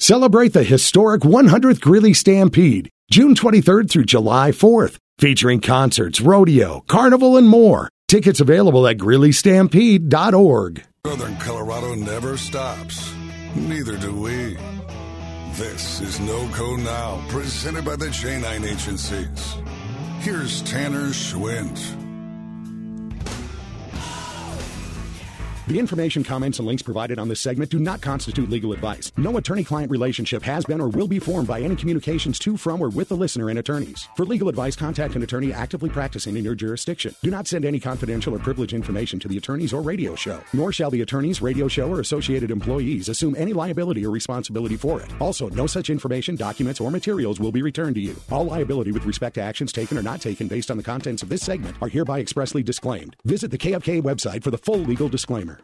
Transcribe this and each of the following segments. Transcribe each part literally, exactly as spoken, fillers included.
Celebrate the historic one hundredth Greeley Stampede, June twenty-third through July fourth, featuring concerts, rodeo, carnival, and more. Tickets available at greeley stampede dot org. Northern Colorado never stops. Neither do we. This is NoCo Now, presented by the J nine Agencies. Here's Tanner Schwint. The information, comments, and links provided on this segment do not constitute legal advice. No attorney-client relationship has been or will be formed by any communications to, from, or with the listener and attorneys. For legal advice, contact an attorney actively practicing in your jurisdiction. Do not send any confidential or privileged information to the attorneys or radio show, nor shall the attorneys, radio show, or associated employees assume any liability or responsibility for it. Also, no such information, documents, or materials will be returned to you. All liability with respect to actions taken or not taken based on the contents of this segment are hereby expressly disclaimed. Visit the K F K website for the full legal disclaimer.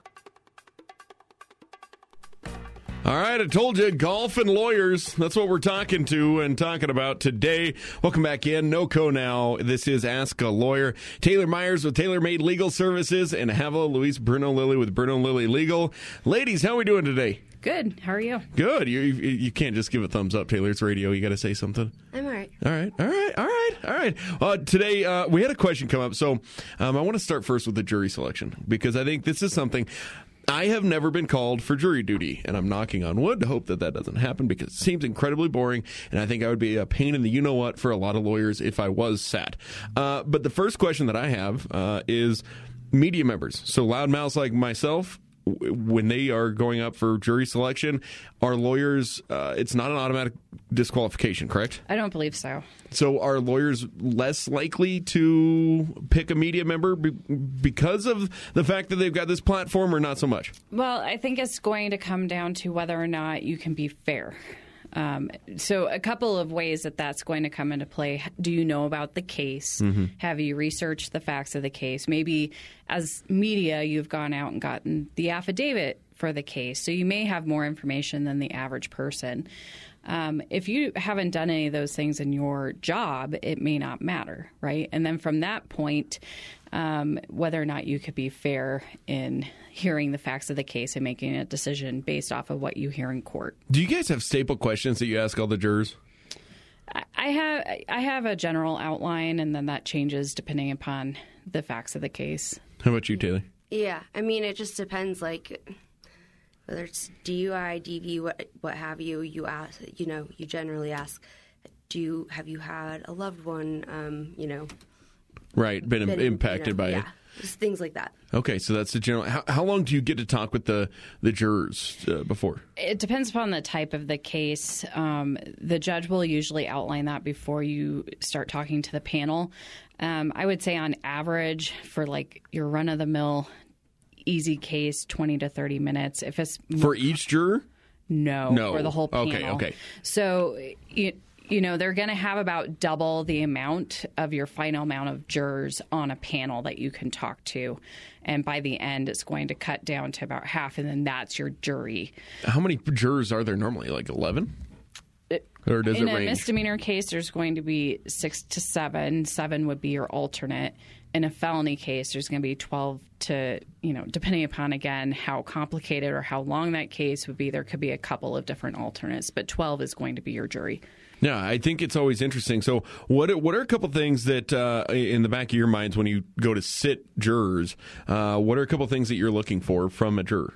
All right, I told you, golf and lawyers. That's what we're talking to and talking about today. Welcome back in. NoCo Now. This is Ask a Lawyer. Taylor Myers with Taylor Made Legal Services and Havila Luis Bruno Lilly with Bruno Lilly Legal. Ladies, how are we doing today? Good. How are you? Good. You you, you can't just give a thumbs up, Taylor. It's radio. You got to say something. I'm all right. All right. All right. All right. All right. Uh, today, uh, we had a question come up. So um, I want to start first with the jury selection because I think this is something... I have never been called for jury duty, and I'm knocking on wood to hope that that doesn't happen because it seems incredibly boring, and I think I would be a pain in the you-know-what for a lot of lawyers if I was sat. Uh, but the first question that I have uh, is media members. So loudmouths like myself, w- when they are going up for jury selection, are lawyers, uh, it's not an automatic disqualification, correct? I don't believe so. So are lawyers less likely to pick a media member be- because of the fact that they've got this platform or not so much? Well, I think it's going to come down to whether or not you can be fair. Um, so a couple of ways that that's going to come into play. Do you know about the case? Mm-hmm. Have you researched the facts of the case? Maybe as media, you've gone out and gotten the affidavit for the case. So you may have more information than the average person. Um, if you haven't done any of those things in your job, it may not matter, right? And then from that point, um, whether or not you could be fair in hearing the facts of the case and making a decision based off of what you hear in court. Do you guys have staple questions that you ask all the jurors? I have I have a general outline, and then that changes depending upon the facts of the case. How about you, Taylor? Yeah, I mean, it just depends, like... whether it's D U I, D V, what what have you, you ask, you know, you generally ask, do you have you had a loved one, um, you know, right, been, been impacted you know, by yeah, it, just things like that. Okay, so that's the general. How, how long do you get to talk with the the jurors uh, before? It depends upon the type of the case. Um, the judge will usually outline that before you start talking to the panel. Um, I would say on average for like your run of the mill. Easy case, twenty to thirty minutes. If it's more, for each juror? No, no, for the whole panel. Okay, okay. So, you, you know, they're going to have about double the amount of your final amount of jurors on a panel that you can talk to. And by the end, it's going to cut down to about half, and then that's your jury. How many jurors are there normally? Like eleven? Or does In it a range? misdemeanor case, there's going to be six to seven. Seven would be your alternate. In a felony case, there's going to be twelve to, you know, depending upon, again, how complicated or how long that case would be, there could be a couple of different alternates, but twelve is going to be your jury. Yeah, I think it's always interesting. So what, what are a couple things that, uh, in the back of your minds when you go to sit jurors, uh, what are a couple things that you're looking for from a juror?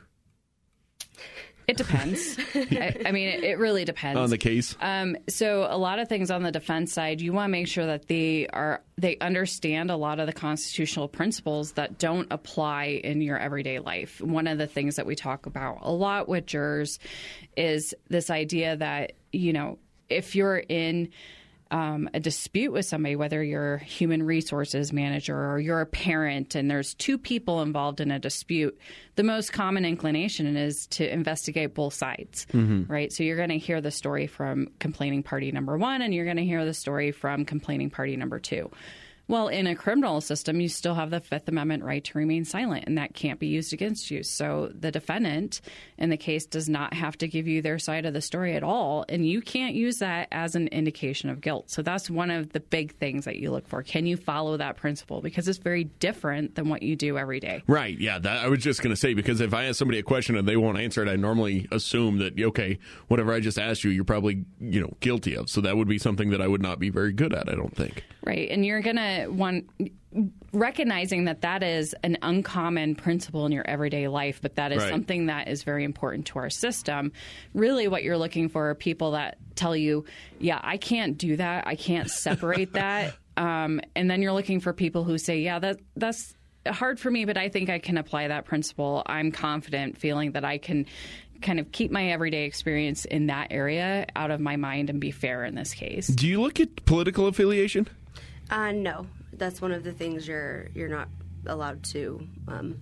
It depends. I, I mean, it, it really depends on the case. Um, so, a lot of things on the defense side, you want to make sure that they are they understand a lot of the constitutional principles that don't apply in your everyday life. One of the things that we talk about a lot with jurors is this idea that, you know, if you're in Um, a dispute with somebody, whether you're a human resources manager or you're a parent, and there's two people involved in a dispute, the most common inclination is to investigate both sides, mm-hmm. right? So you're going to hear the story from complaining party number one, and you're going to hear the story from complaining party number two. Well, in a criminal system, you still have the Fifth Amendment right to remain silent, and that can't be used against you. So the defendant in the case does not have to give you their side of the story at all, and you can't use that as an indication of guilt. So that's one of the big things that you look for. Can you follow that principle? Because it's very different than what you do every day. Right, yeah. That, I was just going to say, because if I ask somebody a question and they won't answer it, I normally assume that, okay, whatever I just asked you, you're probably, you know, guilty of. So that would be something that I would not be very good at, I don't think. Right, and you're going to want recognizing that that is an uncommon principle in your everyday life, but that is right. something that is very important to our system. Really what you're looking for are people that tell you, yeah, I can't do that. I can't separate that. Um, and then you're looking for people who say, yeah, that that's hard for me, but I think I can apply that principle. I'm confident feeling that I can kind of keep my everyday experience in that area out of my mind and be fair in this case. Do you look at political affiliation? Uh, no. That's one of the things you're you're not allowed to um,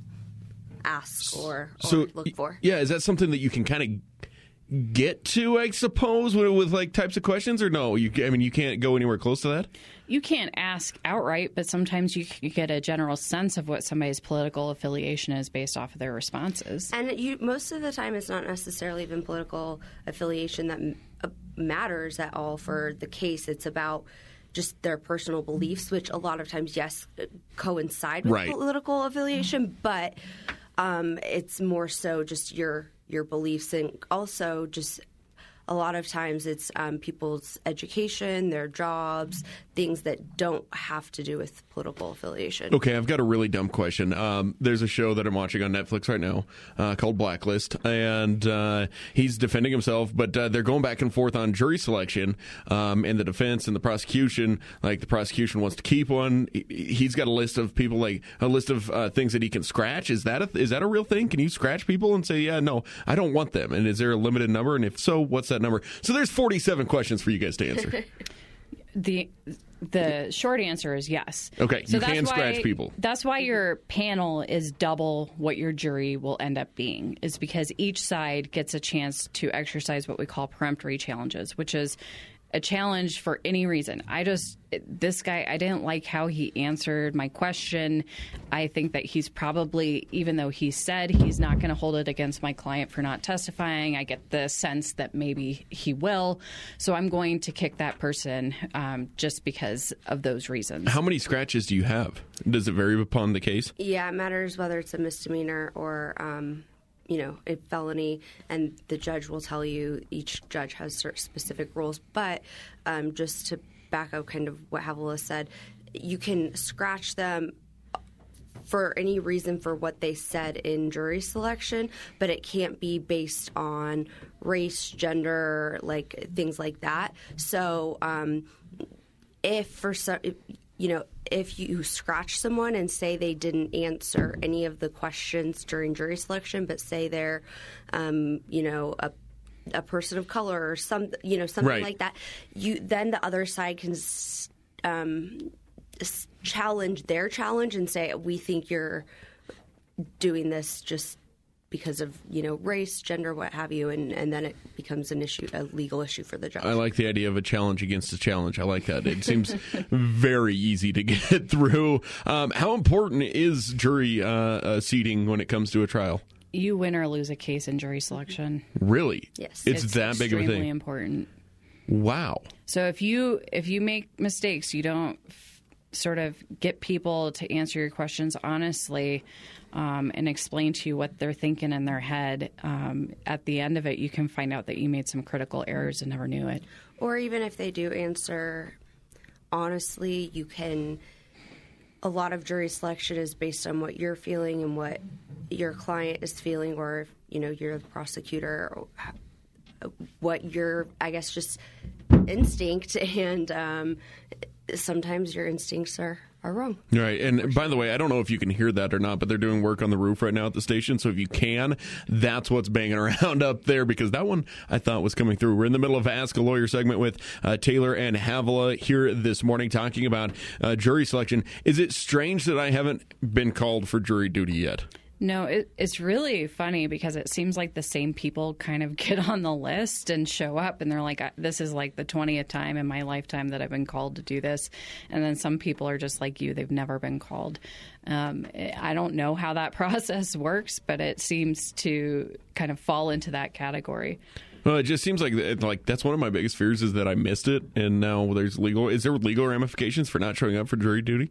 ask or, or so, look for. Yeah, is that something that you can kind of get to, I suppose, with, with like types of questions, or no? You, I mean, you can't go anywhere close to that? You can't ask outright, but sometimes you, you get a general sense of what somebody's political affiliation is based off of their responses. And you, most of the time, it's not necessarily even political affiliation that m- uh, matters at all for the case. It's about just their personal beliefs, which a lot of times, yes, coincide with right. political affiliation, but um, it's more so just your your beliefs, and also just a lot of times it's um, people's education, their jobs, things that don't have to do with political affiliation. Okay, I've got a really dumb question. Um, there's a show that I'm watching on Netflix right now uh, called Blacklist, and uh, he's defending himself, but uh, they're going back and forth on jury selection, um, and the defense and the prosecution. Like, the prosecution wants to keep one. He's got a list of people, like a list of uh, things that he can scratch. Is that a, is that a real thing? Can you scratch people and say, yeah, no, I don't want them? And is there a limited number? And if so, what's that number? So there's forty-seven questions for you guys to answer. The the short answer is yes. Okay, so you can why, scratch people. That's why your panel is double what your jury will end up being, is because each side gets a chance to exercise what we call peremptory challenges, which is a challenge for any reason. I just, this guy, I didn't like how he answered my question. I think that he's probably, even though he said he's not going to hold it against my client for not testifying, I get the sense that maybe he will. So I'm going to kick that person um, just because of those reasons. How many scratches do you have? Does it vary upon the case? Yeah, it matters whether it's a misdemeanor or um, you know, a felony, and the judge will tell you each judge has certain specific rules. But um, just to back up kind of what Havilah said, you can scratch them for any reason for what they said in jury selection, but it can't be based on race, gender, like things like that. So um, if for some, if, you know, if you scratch someone and say they didn't answer any of the questions during jury selection, but say they're, um, you know, a, a person of color or some, you know, something right. like that, you then the other side can um, challenge their challenge and say, we think you're doing this just because of, you know, race, gender, what have you, and, and then it becomes an issue, a legal issue for the judge. I like the idea of a challenge against a challenge. I like that. It seems very easy to get through. Um, how important is jury uh, uh, seating when it comes to a trial? You win or lose a case in jury selection. Really? Yes. It's, it's that big of a thing? Extremely important. Wow. So if you if you make mistakes, you don't f- sort of get people to answer your questions honestly, Um, and explain to you what they're thinking in their head, um, at the end of it, you can find out that you made some critical errors and never knew it. Or even if they do answer honestly, you can, a lot of jury selection is based on what you're feeling and what your client is feeling, or, you know, you're the prosecutor, or what your, I guess, just instinct, and um, sometimes your instincts are are wrong. Right. And by the way, I don't know if you can hear that or not, but they're doing work on the roof right now at the station. So if you can, that's what's banging around up there, because that one I thought was coming through. We're in the middle of Ask a Lawyer segment with uh, Taylor and Havilah here this morning talking about uh, jury selection. Is it strange that I haven't been called for jury duty yet? No, it, it's really funny because it seems like the same people kind of get on the list and show up, and they're like, this is like the twentieth time in my lifetime that I've been called to do this. And then some people are just like you. They've never been called. Um, I don't know how that process works, but it seems to kind of fall into that category. Well, it just seems like like that's one of my biggest fears is that I missed it, and now there's legal. Is there legal ramifications for not showing up for jury duty?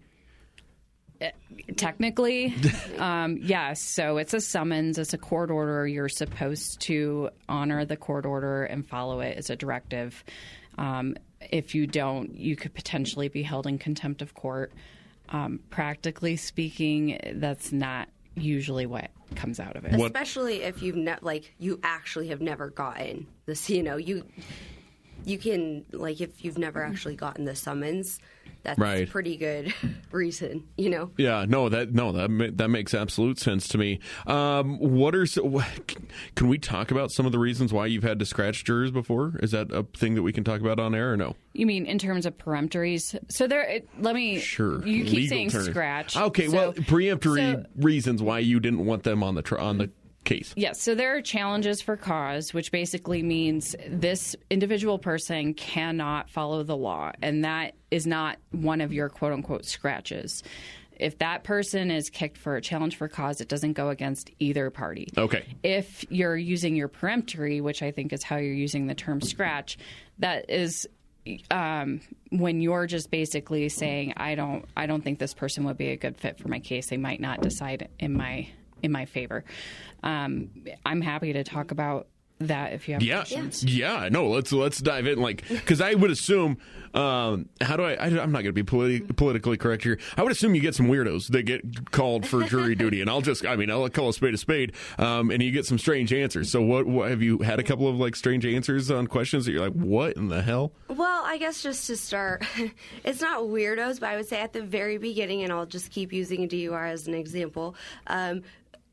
Technically, um, yes. So it's a summons. It's a court order. You're supposed to honor the court order and follow it as a directive. Um, if you don't, you could potentially be held in contempt of court. Um, practically speaking, that's not usually what comes out of it. Especially if you've ne- like you actually have never gotten this. You know, you you can like if you've never actually gotten the summons. That's right. a pretty good reason, you know. Yeah, no, that no, that that makes absolute sense to me. Um, what are can we talk about some of the reasons why you've had to scratch jurors before? Is that a thing that we can talk about on air or no? You mean in terms of peremptories? So there, it, let me. Sure. You keep Legal saying terms. scratch. Okay, so, well, preemptory so, reasons why you didn't want them on the tr- on the. case. Yes, so there are challenges for cause, which basically means this individual person cannot follow the law, and that is not one of your quote-unquote scratches. If that person is kicked for a challenge for cause, it doesn't go against either party. Okay. If you're using your peremptory, which I think is how you're using the term scratch, that is um, when you're just basically saying, I don't, I don't think this person would be a good fit for my case. They might not decide in my in my favor. Um, I'm happy to talk about that if you have yeah. questions. Yeah, no, let's let's dive in. Like, because I would assume, um, how do I, I? I'm not going to be politi- politically correct here. I would assume you get some weirdos that get called for jury duty, and I'll just, I mean, I'll call a spade a spade, um, and you get some strange answers. So, what, what have you had a couple of like strange answers on questions that you're like, what in the hell? Well, I guess just to start, it's not weirdos, but I would say at the very beginning, and I'll just keep using a D U R as an example. Um,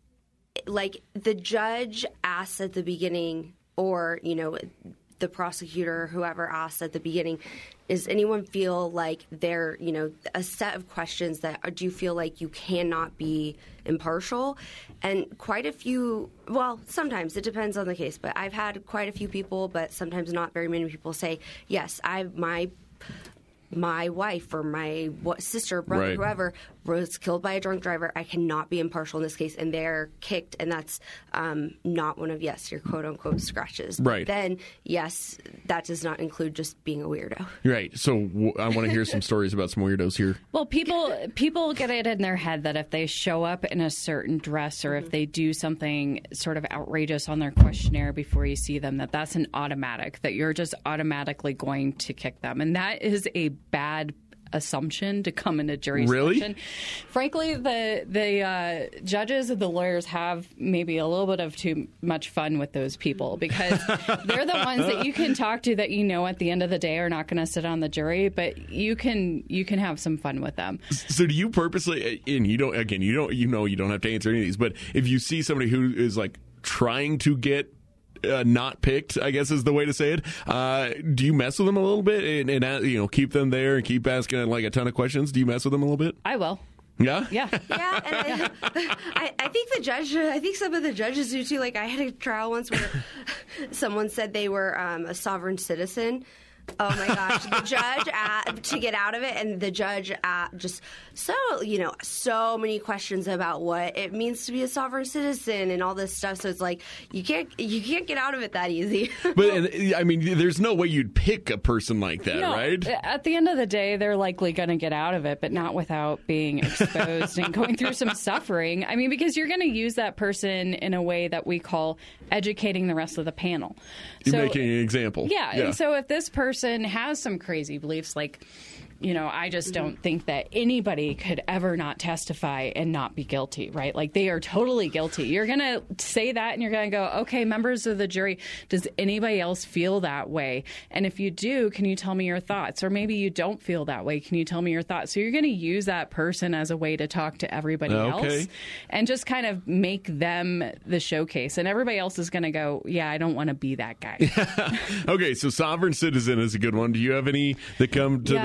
Like the judge asks at the beginning, or, you know, the prosecutor or whoever asks at the beginning, does anyone feel like they're, you know, a set of questions that do you feel like you cannot be impartial? And quite a few, well, sometimes it depends on the case, but I've had quite a few people, but sometimes not very many people say, yes, I, my, my wife or my what, sister, brother, right. whoever was killed by a drunk driver. I cannot be impartial in this case, and they're kicked, and that's um, not one of, yes, your quote-unquote scratches. Right. But then, yes, that does not include just being a weirdo. Right. So w- I want to hear some stories about some weirdos here. Well, people people get it in their head that if they show up in a certain dress or if they do something sort of outrageous on their questionnaire before you see them, that that's an automatic, that you're just automatically going to kick them. And that is a bad assumption to come into jury really? selection. Frankly, the the uh, judges and the lawyers have maybe a little bit of too much fun with those people because they're the ones that you can talk to that you know at the end of the day are not going to sit on the jury, but you can you can have some fun with them. So do you purposely, and you don't, again, you don't, you know, you don't have to answer any of these, but if you see somebody who is like trying to get Uh, not picked, I guess is the way to say it. Uh, do you mess with them a little bit and, and uh, you know, keep them there and keep asking like a ton of questions? Do you mess with them a little bit? I will. Yeah? Yeah. Yeah, and I, I, I think the judge, I think some of the judges do too. Like I had a trial once where someone said they were um, a sovereign citizen. Oh my gosh, the judge uh, to get out of it, and the judge uh, just so you know so many questions about what it means to be a sovereign citizen and all this stuff. So it's like you can't you can't get out of it that easy. But and, I mean, there's no way you'd pick a person like that, No, right? At the end of the day, they're likely going to get out of it, but not without being exposed and going through some suffering. I mean, because you're going to use that person in a way that we call educating the rest of the panel. You're so, making an example. Yeah, yeah. And so if this person has some crazy beliefs, like, you know, I just don't mm-hmm. think that anybody could ever not testify and not be guilty, right? Like, they are totally guilty. You're going to say that and you're going to go, okay, members of the jury, does anybody else feel that way? And if you do, can you tell me your thoughts? Or maybe you don't feel that way. Can you tell me your thoughts? So you're going to use that person as a way to talk to everybody okay. else and just kind of make them the showcase. And everybody else is going to go, yeah, I don't want to be that guy. Okay, so sovereign citizen is a good one. Do you have any that come to yeah, the top of your I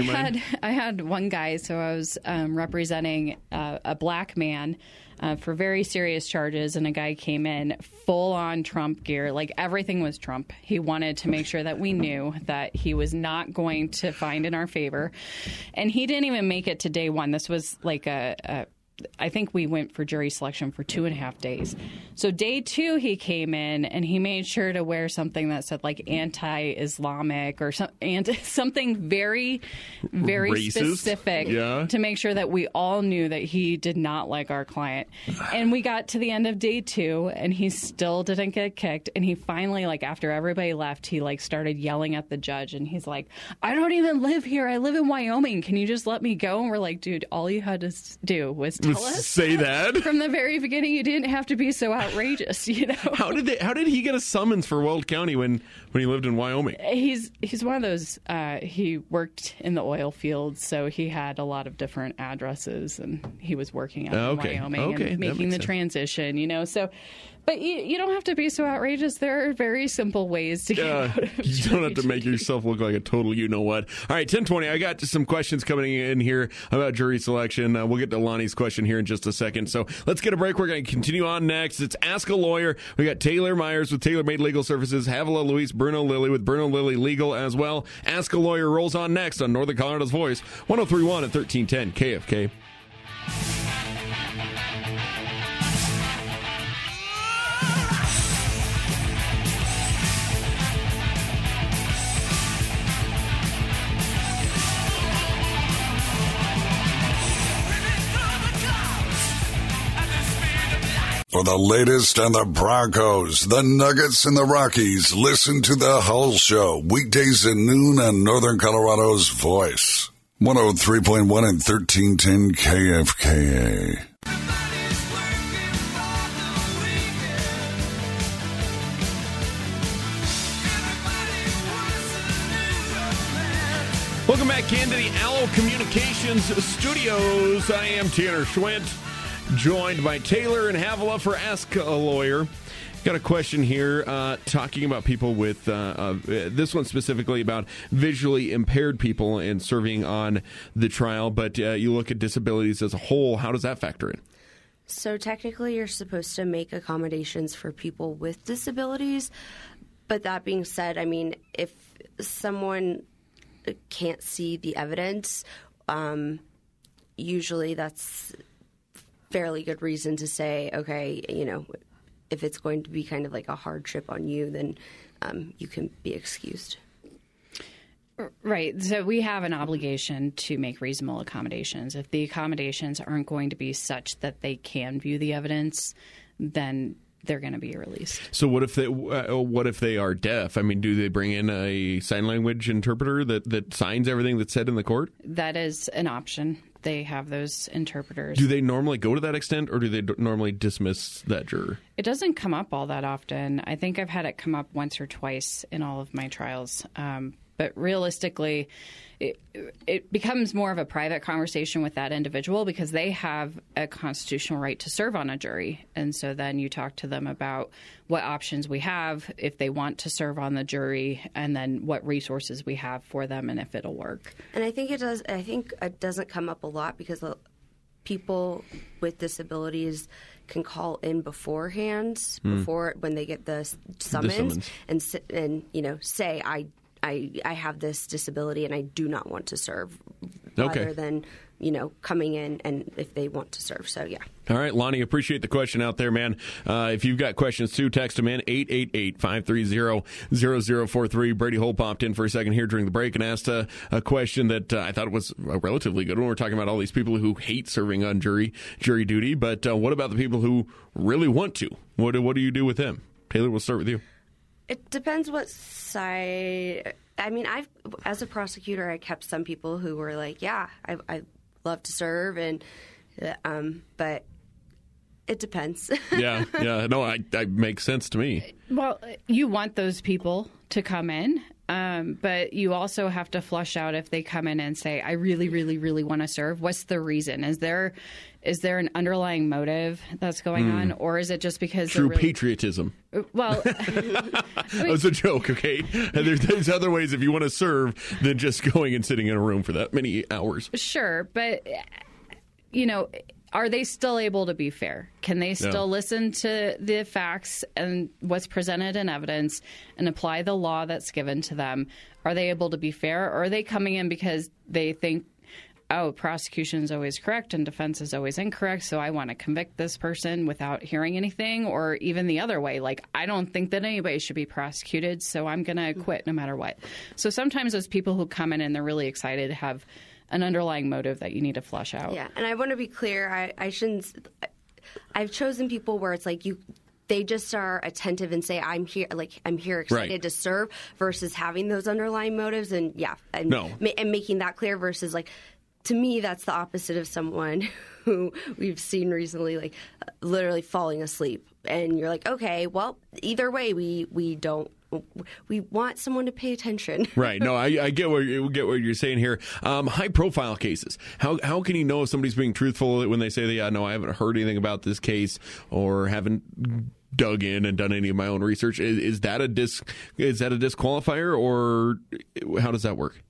mind? had I had one guy, so I was um, representing uh, a black man uh, for very serious charges, and a guy came in full on Trump gear, like everything was Trump. He wanted to make sure that we knew that he was not going to find in our favor, and he didn't even make it to day one. This was like a. a I think we went for jury selection for two and a half days. So day two, he came in and he made sure to wear something that said like anti-Islamic or some, anti, something very, very Racist? specific Yeah. to make sure that we all knew that he did not like our client. And we got to the end of day two and he still didn't get kicked. And he finally, like after everybody left, he like started yelling at the judge and he's like, I don't even live here. I live in Wyoming. Can you just let me go? And we're like, dude, all you had to do was tell us Say that? from the very beginning. You didn't have to be so outrageous, you know. How did they? How did he get a summons for Weld County when, when he lived in Wyoming? He's he's one of those. Uh, he worked in the oil fields, so he had a lot of different addresses, and he was working out Okay. in Wyoming Okay, that and making makes the sense. transition, you know. So, but you, you don't have to be so outrageous. There are very simple ways to get Uh, out of you don't have to jury make duty. yourself look like a total you know what. All right, ten twenty. I got some questions coming in here about jury selection. Uh, we'll get to Lonnie's question here in just a second. So let's get a break. We're going to continue on next. It's Ask a Lawyer. We got Taylor Myers with Taylor Made Legal Services, Havila Luis, Bruno Lilly with Bruno Lilly Legal as well. Ask a Lawyer rolls on next on Northern Colorado's Voice, one oh three point one and thirteen ten K F K. For the latest on the Broncos, the Nuggets, and the Rockies, listen to The Hull Show, weekdays at noon on Northern Colorado's Voice, one oh three point one and thirteen ten K F K A. Welcome back into the Owl Communications Studios. I am Tanner Schwint, joined by Taylor and Havila for Ask a Lawyer. Got a question here uh, talking about people with, uh, uh, this one specifically about visually impaired people and serving on the trial, but uh, you look at disabilities as a whole. How does that factor in? So technically, you're supposed to make accommodations for people with disabilities. But that being said, I mean, if someone can't see the evidence, um, usually that's fairly good reason to say, okay, you know, if it's going to be kind of like a hardship on you, then um, you can be excused. Right. So we have an obligation to make reasonable accommodations. If the accommodations aren't going to be such that they can view the evidence, then they're going to be released. So what if they uh, what if they are deaf? I mean, do they bring in a sign language interpreter that, that signs everything that's said in the court? That is an option. They have those interpreters. Do they normally go to that extent, or do they d- normally dismiss that juror? It doesn't come up all that often. I think I've had it come up once or twice in all of my trials. Um, but realistically, it, it becomes more of a private conversation with that individual because they have a constitutional right to serve on a jury. And so then you talk to them about what options we have if they want to serve on the jury, and then what resources we have for them and if it'll work. And I think it does. I think it doesn't come up a lot because people with disabilities can call in beforehand, mm. before when they get the summons, the summons. and and you know say I. I, I have this disability and I do not want to serve, okay. rather than, you know, coming in and if they want to serve. So, yeah. All right, Lonnie, appreciate the question out there, man. Uh, if you've got questions, too, text them in, eight eight eight, five three zero, zero zero four three. Brady Holt popped in for a second here during the break and asked a, a question that uh, I thought was a relatively good one. We're talking about all these people who hate serving on jury jury duty, but uh, what about the people who really want to? What do, what do you do with them? Taylor, we'll start with you. It depends what side. I mean, I've as a prosecutor, I kept some people who were like, "Yeah, I, I love to serve," and um, but it depends. yeah, yeah, no, I, that makes sense to me. Well, you want those people to come in Um, but you also have to flush out if they come in and say, I really, really, really want to serve. What's the reason? Is there is there an underlying motive that's going mm. on? Or is it just because True really... patriotism. Well, that was a joke, okay? And there's, there's other ways if you want to serve than just going and sitting in a room for that many hours. Sure, but, you know... Are they still able to be fair? Can they still No. listen to the facts and what's presented in evidence and apply the law that's given to them? Are they able to be fair? Or are they coming in because they think, oh, prosecution is always correct and defense is always incorrect, so I want to convict this person without hearing anything? Or even the other way, like, I don't think that anybody should be prosecuted, so I'm going to quit no matter what. So sometimes those people who come in and they're really excited have an underlying motive that you need to flush out. Yeah, and I want to be clear. I, I shouldn't. I've chosen people where it's like you. They just are attentive and say, "I'm here." Like I'm here, excited right. to serve, versus having those underlying motives. And yeah, and, no. ma- and making that clear. Versus like, to me, that's the opposite of someone who we've seen recently, like literally falling asleep. And you're like, okay, well, either way, we we don't. We want someone to pay attention. Right. No, I, I get what you get what you're saying here. Um, high profile cases. How how can you know if somebody's being truthful when they say that, yeah, no, I haven't heard anything about this case or haven't dug in and done any of my own research? Is, is that a dis is that a disqualifier, or how does that work?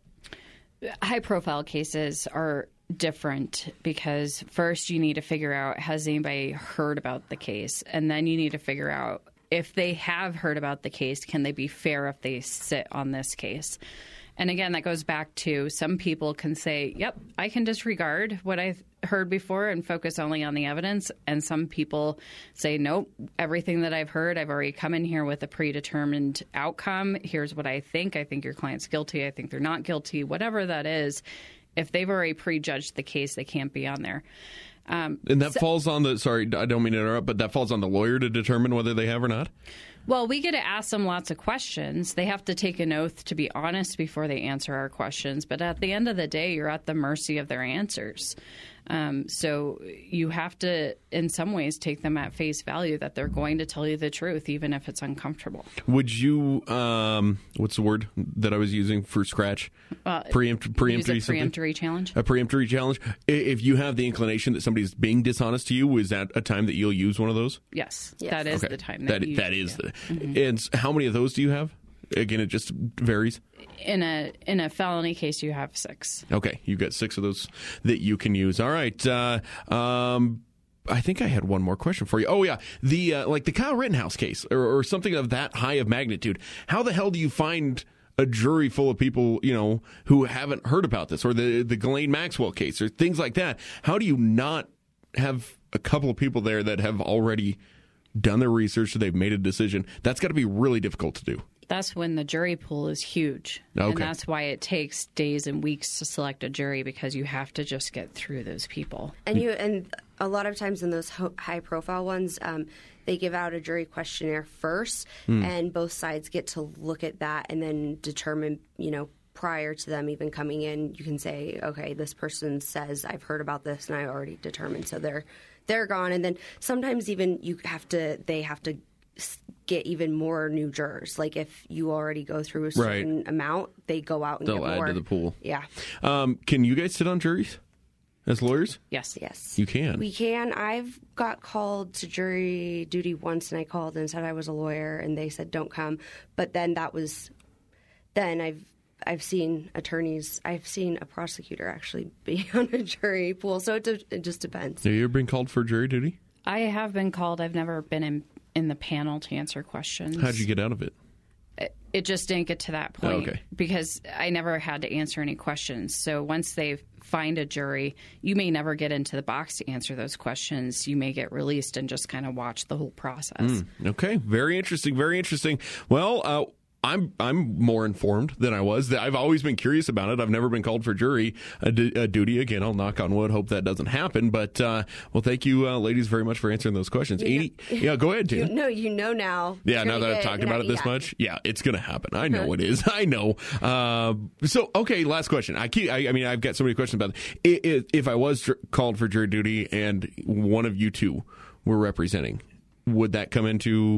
High profile cases are different because first you need to figure out, has anybody heard about the case? And then you need to figure out, if they have heard about the case, can they be fair if they sit on this case? And again, that goes back to some people can say, yep, I can disregard what I've heard before and focus only on the evidence. And some people say, nope, everything that I've heard, I've already come in here with a predetermined outcome. Here's what I think. I think your client's guilty. I think they're not guilty. Whatever that is, if they've already prejudged the case, they can't be on there. Um, and that so, falls on the, sorry, I don't mean to interrupt, but that falls on the lawyer to determine whether they have or not? Well, we get to ask them lots of questions. They have to take an oath to be honest before they answer our questions. But at the end of the day, you're at the mercy of their answers. Um, so you have to, in some ways, take them at face value that they're going to tell you the truth, even if it's uncomfortable. Would you, um, what's the word that I was using for scratch? Uh, Preempt, preemptory use a preemptory challenge? A preemptory challenge? If you have the inclination that somebody's being dishonest to you, is that a time that you'll use one of those? Yes, yes. that is okay. the time. That, that, you, that is yeah. the. Mm-hmm. And how many of those do you have? Again, it just varies. In a in a felony case, you have six. Okay, you've got six of those that you can use. All right. Uh, um, I think I had one more question for you. Oh yeah, the uh, like the Kyle Rittenhouse case, or, or something of that high of magnitude. How the hell do you find a jury full of people, you know, who haven't heard about this, or the the Ghislaine Maxwell case, or things like that? How do you not have a couple of people there that have already done their research, so they've made a decision? That's got to be really difficult to do. That's when the jury pool is huge. Okay. And that's why it takes days and weeks to select a jury, because you have to just get through those people. And you and a lot of times in those ho- high profile ones, um, they give out a jury questionnaire first, mm. and both sides get to look at that and then determine, you know, prior to them even coming in, you can say, okay, this person says I've heard about this and I already determined, so they're they're gone. And then sometimes even you have to they have to get even more new jurors. Like if you already go through a certain right. amount, they go out and They'll get add more to the pool. Yeah. Um, can you guys sit on juries as lawyers? Yes. Yes. You can. We can. I've got called to jury duty once, and I called and said I was a lawyer, and they said don't come. But then that was, then I've I've seen attorneys, I've seen a prosecutor actually be on a jury pool. So it, de- it just depends. Have you ever been called for jury duty? I have been called. I've never been in in the panel to answer questions. How'd you get out of it? It, it just didn't get to that point. Oh, okay. Because I never had to answer any questions. So once they find a jury, you may never get into the box to answer those questions. You may get released and just kind of watch the whole process. Mm, okay. Very interesting. Very interesting. Well, uh, I'm I'm more informed than I was. I've always been curious about it. I've never been called for jury uh, d- uh, duty. Again, I'll knock on wood. Hope that doesn't happen. But uh, well, thank you, uh, ladies, very much for answering those questions. You know, Amy, yeah, go ahead, Jan. You know, you know now. Yeah, now that I've talked about it this yeah. much, yeah, it's going to happen. I know it is. I know. Uh, so, okay, last question. I keep. I, I mean, I've got so many questions about it. If, if I was tr- called for jury duty and one of you two were representing, would that come into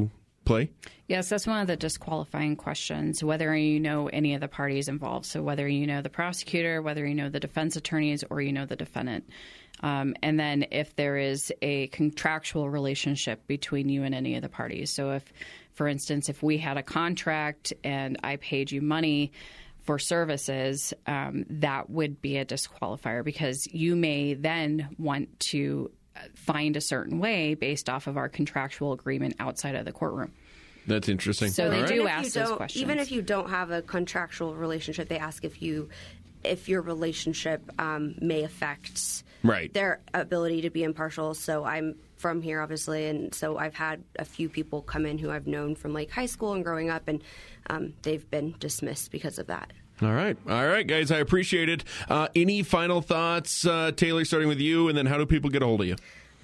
play? Yes, that's one of the disqualifying questions, whether you know any of the parties involved. So whether you know the prosecutor, whether you know the defense attorneys, or you know the defendant. Um, and then if there is a contractual relationship between you and any of the parties. So if, for instance, if we had a contract and I paid you money for services, um, that would be a disqualifier, because you may then want to find a certain way based off of our contractual agreement outside of the courtroom. That's interesting. So they All do right. ask those questions. Even if you don't have a contractual relationship, they ask if you, if your relationship um, may affect right. their ability to be impartial. So I'm from here, obviously, and so I've had a few people come in who I've known from like high school and growing up, and um, they've been dismissed because of that. All right. All right, guys. I appreciate it. Uh, any final thoughts, uh, Taylor, starting with you, and then how do people get a hold of you?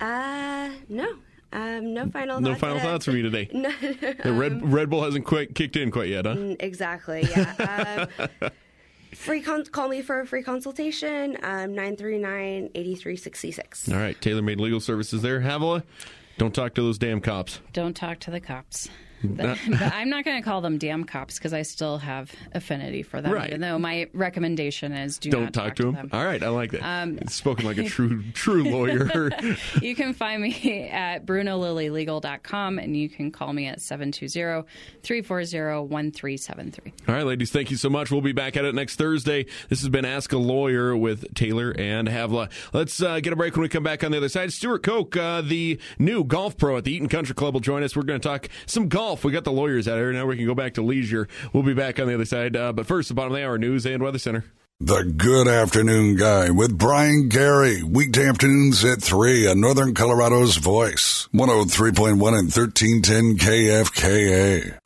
Uh, no. Um, no final no thoughts. final thoughts from you today? No, the Red, Red Bull hasn't quite kicked in quite yet, huh? Exactly, yeah. um, free con- call me for a free consultation, um, nine three nine, eight three six six. All right. Tailor-made legal services there. Havilah, don't talk to those damn cops. Don't talk to the cops. But, but I'm not going to call them damn cops, because I still have affinity for them, right. even though my recommendation is do Don't not talk, talk to, to them. them. All right, I like that. Um, it's spoken like a true true lawyer. You can find me at bruno lilly legal dot com, and you can call me at seven two zero, three four zero, one three seven three. All right, ladies, thank you so much. We'll be back at it next Thursday. This has been Ask a Lawyer with Taylor and Havilah. Let's uh, get a break. When we come back on the other side, Stuart Koch, uh, the new golf pro at the Eaton Country Club, will join us. We're going to talk some golf. We got the lawyers out here. Now we can go back to leisure. We'll be back on the other side. Uh, but first, the bottom of the hour, news and weather center. The Good Afternoon Guy with Brian Gary. Weekday afternoons at three on Northern Colorado's Voice. one oh three point one and thirteen ten K F K A.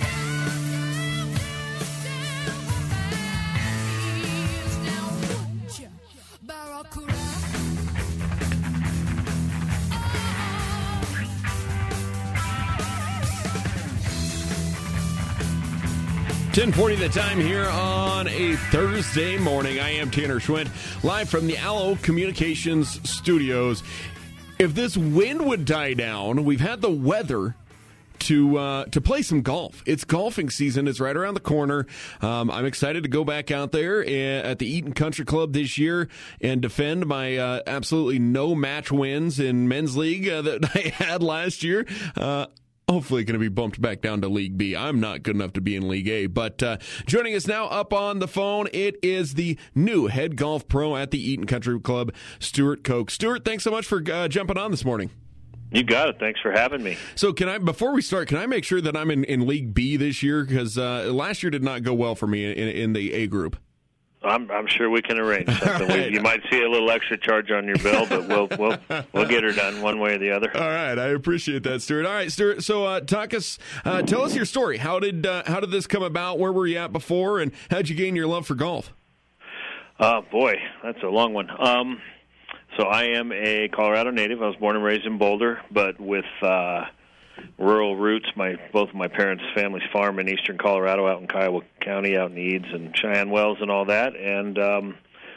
ten forty the time here on a Thursday morning. I am Tanner Schwint, live from the Allo Communications Studios. If this wind would die down, we've had the weather to uh, to play some golf. It's golfing season. It's right around the corner. Um, I'm excited to go back out there at the Eaton Country Club this year and defend my uh, absolutely no match wins in men's league uh, that I had last year. Uh, Hopefully going to be bumped back down to League B. I'm not good enough to be in League A. But uh, joining us now up on the phone, it is the new head golf pro at the Eaton Country Club, Stuart Koch. Stuart, thanks so much for uh, jumping on this morning. You got it. Thanks for having me. So can I, before we start, can I make sure that I'm in, in League B this year? Because uh, last year did not go well for me in, in the A group. I'm, I'm sure we can arrange something. Right. we, you might see a little extra charge on your bill, but we'll we'll we'll get her done one way or the other. All right, I appreciate that, Stuart. All right, Stuart. So, uh, talk us, uh, tell us your story. How did uh, how did this come about? Where were you at before, and how'd you gain your love for golf? Uh, boy, that's a long one. Um, so I am a Colorado native. I was born and raised in Boulder, but with uh, rural roots. My both of my parents' families farm in eastern Colorado, out in Kiowa County, out in Eads and Cheyenne Wells and all that, and um,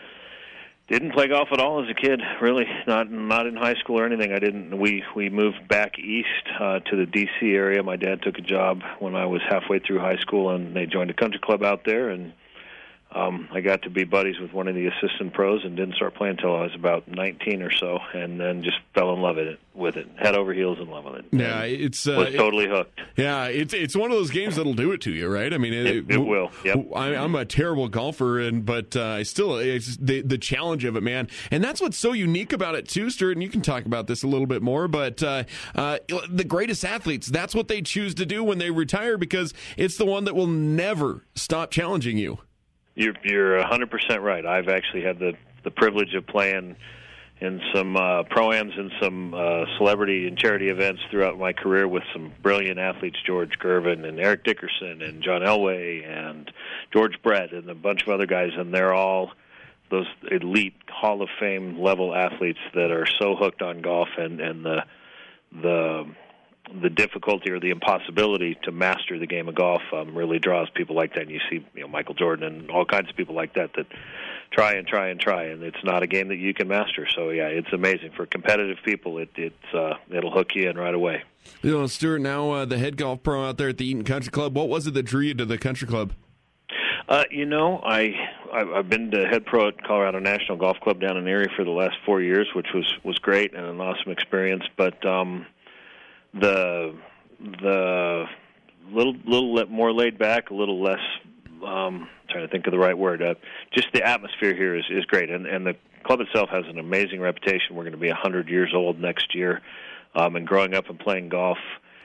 didn't play golf at all as a kid. Really, not not in high school or anything. I didn't. We we moved back east uh, to the D C area. My dad took a job when I was halfway through high school, and they joined a country club out there, and Um, I got to be buddies with one of the assistant pros and didn't start playing until I was about nineteen or so, and then just fell in love with it, with it, head over heels in love with it. Yeah, it's uh, was totally hooked. Yeah, it's it's one of those games that'll do it to you, right? I mean, it, it, it will. Yep. I, I'm a terrible golfer, and but uh, I still it's the the challenge of it, man, and that's what's so unique about it too, Stuart. And you can talk about this a little bit more, but uh, uh, the greatest athletes, that's what they choose to do when they retire because it's the one that will never stop challenging you. You're you're one hundred percent right. I've actually had the, the privilege of playing in some uh, pro-ams and some uh, celebrity and charity events throughout my career with some brilliant athletes, George Gervin and Eric Dickerson and John Elway and George Brett and a bunch of other guys, and they're all those elite Hall of Fame level athletes that are so hooked on golf, and, and the the the difficulty or the impossibility to master the game of golf um, really draws people like that. And you see, you know, Michael Jordan and all kinds of people like that that try and try and try, and it's not a game that you can master. So yeah, it's amazing for competitive people. It it's uh, it'll hook you in right away. You know, Stuart, now uh, the head golf pro out there at the Eaton Country Club. What was it that drew you to the country club? Uh, you know, I I've been the head pro at Colorado National Golf Club down in Erie for the last four years, which was was great and an awesome experience. But um, the the little little more laid back, a little less. Um, trying to think of the right word. Uh, just the atmosphere here is, is great, and, and the club itself has an amazing reputation. We're going to be one hundred years old next year, um, and growing up and playing golf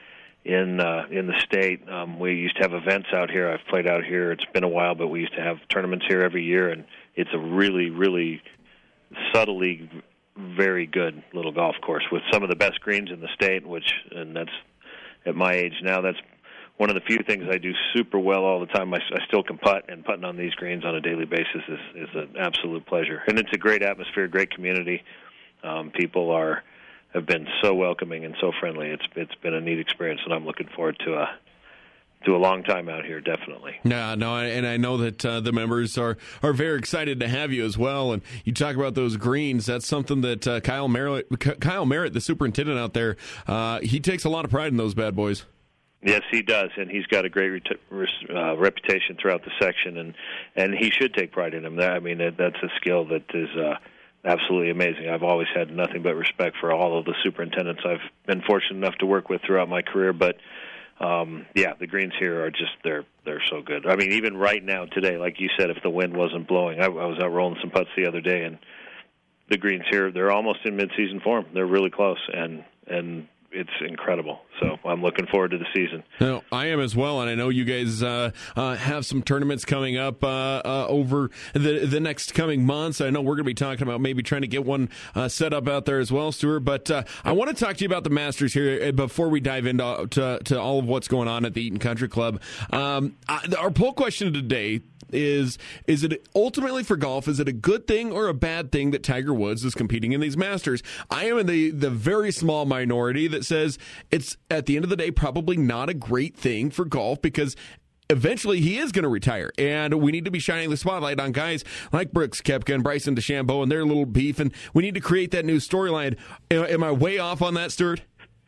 in uh, in the state, um, we used to have events out here. I've played out here. It's been a while, but we used to have tournaments here every year, and it's a really, really subtly very good little golf course with some of the best greens in the state, which, and that's at my age now, that's one of the few things I do super well all the time. I, I still can putt, and putting on these greens on a daily basis is, is an absolute pleasure. And it's a great atmosphere, great community. Um, people are have been so welcoming and so friendly. It's it's been a neat experience, and I'm looking forward to a to a long time out here, definitely. Yeah, no, and I know that uh, the members are, are very excited to have you as well. And you talk about those greens. That's something that uh, Kyle Merritt, Kyle Merritt, the superintendent out there, uh, he takes a lot of pride in those bad boys. Yes, he does, and he's got a great uh, reputation throughout the section, and, and he should take pride in them. I mean, that's a skill that is uh, absolutely amazing. I've always had nothing but respect for all of the superintendents I've been fortunate enough to work with throughout my career, but um, yeah, the greens here are just, they're they're so good. I mean, even right now today, like you said, if the wind wasn't blowing, I, I was out rolling some putts the other day, and the greens here, they're almost in mid-season form. They're really close, and and it's incredible. So I'm looking forward to the season. No, I am as well, and I know you guys uh, uh, have some tournaments coming up uh, uh, over the the next coming months. I know we're going to be talking about maybe trying to get one uh, set up out there as well, Stuart. But uh, I want to talk to you about the Masters here before we dive into to, to all of what's going on at the Eaton Country Club. Um, our poll question today is, is it ultimately for golf, is it a good thing or a bad thing that Tiger Woods is competing in these Masters? I am in the, the very small minority that says it's, at the end of the day, probably not a great thing for golf because eventually he is going to retire, and we need to be shining the spotlight on guys like Brooks Koepka and Bryson DeChambeau and their little beef, and we need to create that new storyline. Am, am I way off on that, Stuart?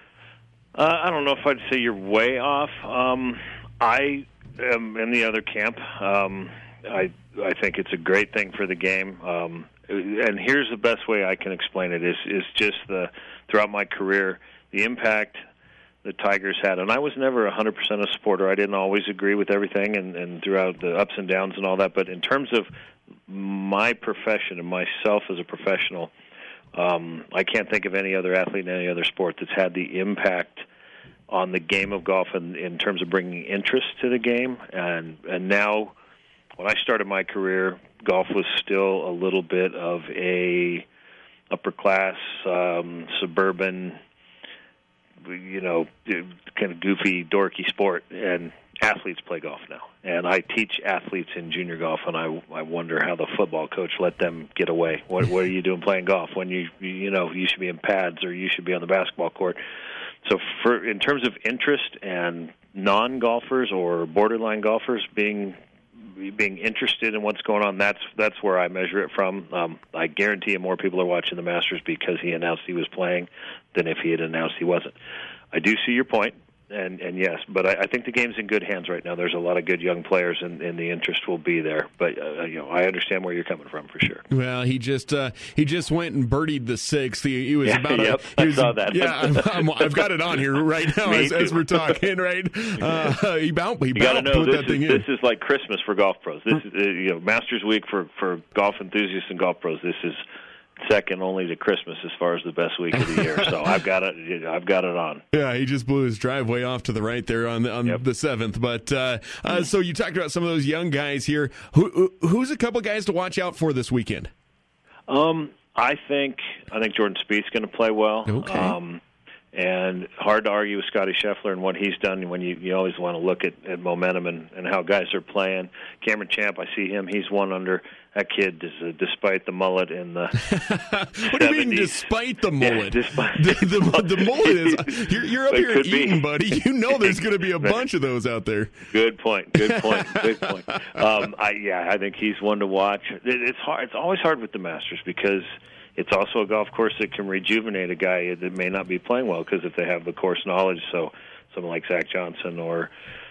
Uh, I don't know if I'd say you're way off. Um, I am in the other camp. Um, I I think it's a great thing for the game. Um, and here's the best way I can explain it: is is just the throughout my career the impact the Tigers had. And I was never one hundred percent a supporter. I didn't always agree with everything, and, and throughout the ups and downs and all that. But in terms of my profession and myself as a professional, um, I can't think of any other athlete in any other sport that's had the impact on the game of golf in, in terms of bringing interest to the game. And and now, when I started my career, golf was still a little bit of a upper class, um, suburban, you know, kind of goofy, dorky sport, and athletes play golf now. And I teach athletes in junior golf, and I I wonder how the football coach let them get away. What what are you doing playing golf when you you know you should be in pads or you should be on the basketball court? So for in terms of interest and non-golfers or borderline golfers being being interested in what's going on, that's that's where I measure it from. Um, I guarantee you more people are watching the Masters because he announced he was playing than if he had announced he wasn't. I do see your point, and, and yes, but I, I think the game's in good hands right now. There's a lot of good young players, and, and the interest will be there. But uh, you know, I understand where you're coming from for sure. Well, he just uh, he just went and birdied the sixth. He, he was yeah, about. Yep, a, he was, I saw that. Yeah, I'm, I'm, I've got it on here right now as, as we're talking. Right, uh, he bound. He you got to know put this that is thing in. this is like Christmas for golf pros. This is uh, you know Masters Week for for golf enthusiasts and golf pros. This is second only to Christmas as far as the best week of the year. So I've got it. I've got it on. Yeah, he just blew his driveway off to the right there on the, on yep. the seventh. But uh, uh, so you talked about some of those young guys here. Who, who's a couple guys to watch out for this weekend? Um, I think I think Jordan Spieth's going to play well. Okay. Um, And hard to argue with Scotty Scheffler and what he's done when you, you always want to look at, at momentum and, and how guys are playing. Cameron Champ, I see him. He's one under. That kid, is, uh, despite the mullet and the What do you mean, despite the mullet? Yeah, despite the, the, the mullet is, you're, you're up It here could eating, be. buddy. You know there's going to be a bunch of those out there. Good point. Good point. Good point. Um, I, yeah, I think he's one to watch. It, it's hard. It's always hard with the Masters because it's also a golf course that can rejuvenate a guy that may not be playing well because if they have the course knowledge. So someone like Zach Johnson or,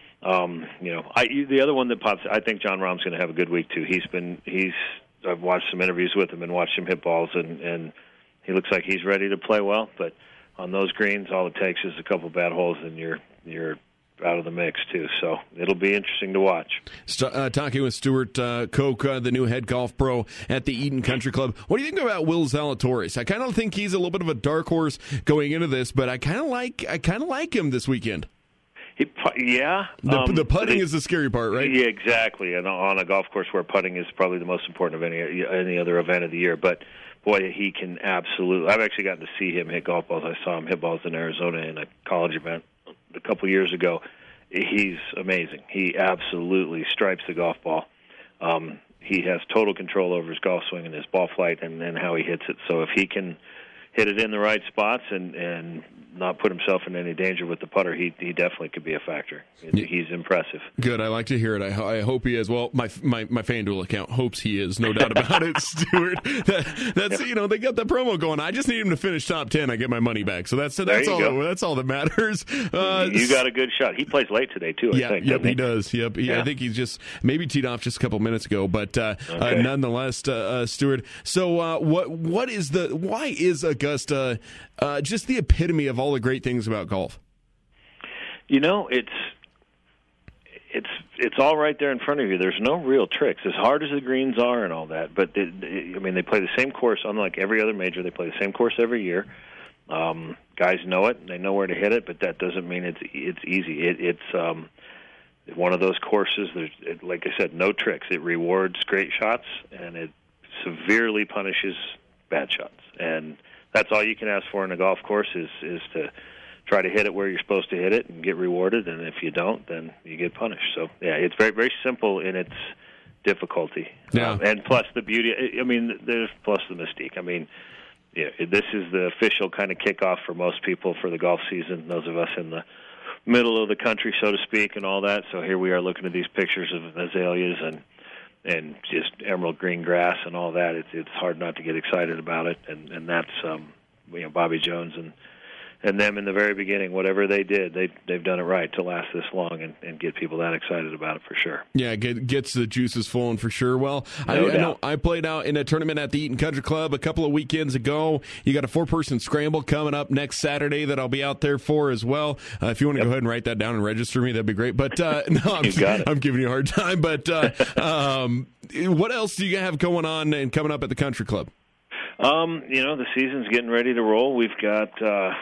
um, you know, I, the other one that pops, I think John Rahm's going to have a good week too. He's been, he's, I've watched some interviews with him and watched him hit balls, and, and he looks like he's ready to play well. But on those greens, all it takes is a couple bad holes, and you're you're out of the mix too. So it'll be interesting to watch. St- uh, talking with Stuart uh, Koch, uh, the new head golf pro at the Eaton Country Club. What do you think about Will Zalatoris? I kind of think he's a little bit of a dark horse going into this, but I kind of like I kind of like him this weekend. He, yeah, The, um, the putting he, is the scary part, right? Yeah, exactly. And on a golf course where putting is probably the most important of any any other event of the year, but boy, he can absolutely. I've actually gotten to see him hit golf balls. I saw him hit balls in Arizona in a college event a couple years ago. He's amazing. He absolutely stripes the golf ball. Um, he has total control over his golf swing and his ball flight and, and how he hits it. So if he can hit it in the right spots and, and not put himself in any danger with the putter, he he definitely could be a factor. He's impressive. Good. I like to hear it. I, I hope he is. Well, my my my FanDuel account hopes he is, no doubt about it, Stuart. That, that's you know they got the promo going. I just need him to finish top ten. I get my money back. So that's that's all. Go. That's all that matters. Uh, you got a good shot. He plays late today too. I yeah, think. Yep, he? he does. Yep. He, yeah. I think he's just maybe teed off just a couple minutes ago, but uh, okay. uh, nonetheless, uh, uh, Stuart. So uh, what what is the why is Augusta uh, just the epitome of all the great things about golf? You know, it's it's it's all right there in front of you. There's no real tricks, as hard as the greens are and all that. But it, it, I mean, they play the same course, unlike every other major. They play the same course every year. Um, guys know it; they know where to hit it. But that doesn't mean it's it's easy. It, it's um, one of those courses. There's, it, like I said, no tricks. It rewards great shots, and it severely punishes bad shots. And that's all you can ask for in a golf course is is to try to hit it where you're supposed to hit it and get rewarded, and if you don't, then you get punished. So, yeah, it's very, very simple in its difficulty. Yeah. Um, and plus the beauty, I mean, there's plus the mystique. I mean, yeah, this is the official kind of kickoff for most people for the golf season, those of us in the middle of the country, so to speak, and all that. So here we are looking at these pictures of azaleas and and just emerald green grass and all that. It's, it's hard not to get excited about it, and, and that's, um, you know, Bobby Jones and And them in the very beginning, whatever they did, they, they've done it right to last this long and, and get people that excited about it for sure. Yeah, get, gets the juices flowing for sure. Well, no I, I know doubt. I played out in a tournament at the Eaton Country Club a couple of weekends ago. You got a four-person scramble coming up next Saturday that I'll be out there for as well. Uh, if you want to Yep. go ahead and write that down and register me, that'd be great. But uh, no, I'm, You got it. I'm giving you a hard time. But uh, um, what else do you have going on and coming up at the Country Club? Um, you know, the season's getting ready to roll. We've got... Uh,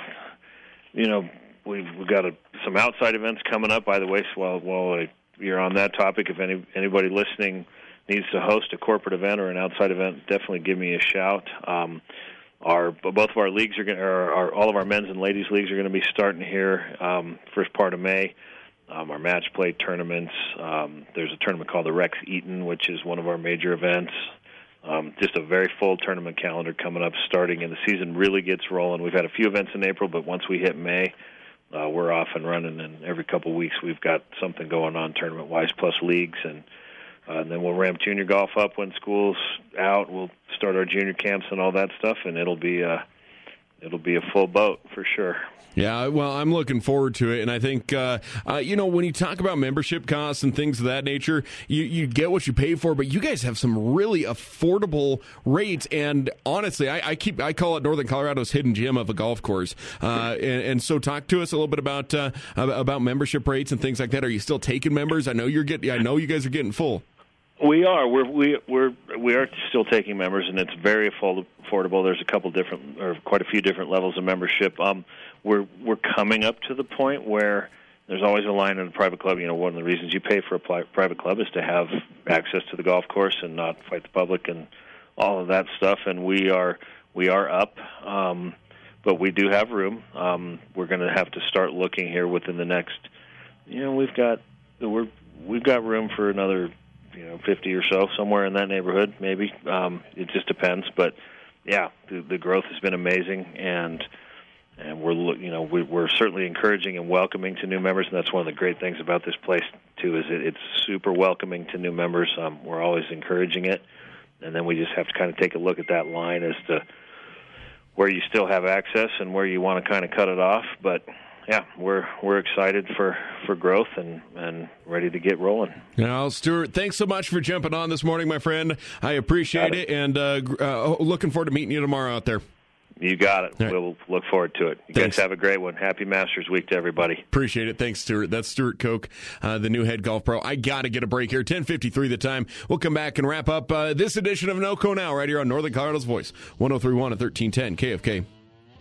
You know, we've, we've got a, some outside events coming up. By the way, so while, while you're on that topic, if any anybody listening needs to host a corporate event or an outside event, definitely give me a shout. Um, our both of our leagues are going, or our, all of our men's and ladies leagues are going to be starting here um, first part of May. Um, our match play tournaments. Um, there's a tournament called the Rex Eaton, which is one of our major events. Um, just a very full tournament calendar coming up starting, and the season really gets rolling. We've had a few events in April, but once we hit May, uh, we're off and running, and every couple of weeks we've got something going on tournament-wise, plus leagues, and, uh, and then we'll ramp junior golf up when school's out. We'll start our junior camps and all that stuff, and it'll be a, it'll be a full boat for sure. Yeah, well, I'm looking forward to it, and I think, uh, uh, you know, when you talk about membership costs and things of that nature, you, you get what you pay for, but you guys have some really affordable rates, and honestly, I, I keep I call it Northern Colorado's hidden gem of a golf course, uh, and, and so talk to us a little bit about uh, about membership rates and things like that. Are you still taking members? I know you're getting. I know you guys are getting full. We are. We're we we're we are still taking members, and it's very affordable. There's a couple different, or quite a few different levels of membership. Um, we're we're coming up to the point where there's always a line in a private club. You know, one of the reasons you pay for a pri- private club is to have access to the golf course and not fight the public and all of that stuff. And we are we are up. Um, but we do have room. Um, we're going to have to start looking here within the next. You know, we've got we're we've got room for another, you know, fifty or so, somewhere in that neighborhood, maybe. Um, it just depends, but yeah, the, the growth has been amazing, and and we're you know we, we're certainly encouraging and welcoming to new members, and that's one of the great things about this place too, is it, it's super welcoming to new members. Um, we're always encouraging it, and then we just have to kind of take a look at that line as to where you still have access and where you want to kind of cut it off. But yeah, we're we're excited for, for growth and, and ready to get rolling. Now, Stuart, thanks so much for jumping on this morning, my friend. I appreciate it, and uh, uh, looking forward to meeting you tomorrow out there. You got it. Right. We'll look forward to it. You Thanks. guys have a great one. Happy Masters Week to everybody. Appreciate it. Thanks, Stuart. That's Stuart Koch, uh, the new head golf pro. I got to get a break here. ten fifty-three the time. We'll come back and wrap up uh, this edition of NoCo Now right here on Northern Colorado's Voice. one oh three point one and thirteen ten K F K.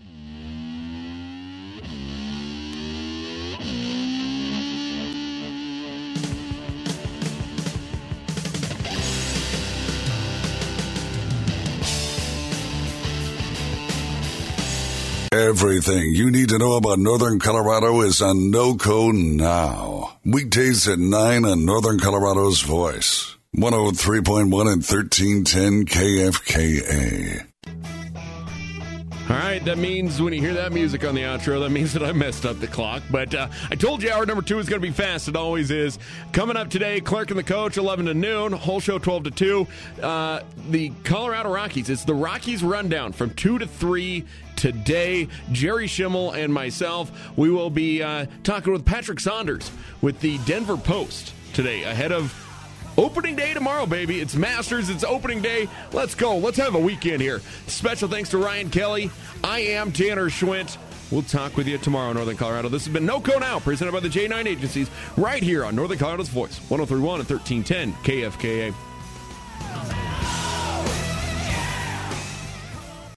Everything you need to know about Northern Colorado is on NoCo Now. Weekdays at nine on Northern Colorado's Voice. one oh three point one and thirteen ten K F K A. All right, that means when you hear that music on the outro, that means that I messed up the clock. But uh, I told you hour number two is going to be fast. It always is. Coming up today, Clark and the Coach, eleven to noon. Whole show, twelve to two. Uh, the Colorado Rockies. It's the Rockies rundown from two to three today. Jerry Schimmel and myself, we will be uh, talking with Patrick Saunders with the Denver Post today ahead of opening day tomorrow, baby. It's Masters. It's opening day. Let's go. Let's have a weekend here. Special thanks to Ryan Kelly. I am Tanner Schwint. We'll talk with you tomorrow, Northern Colorado. This has been NoCo Now, presented by the J nine Agencies, right here on Northern Colorado's Voice, one oh three point one and thirteen ten K F K A.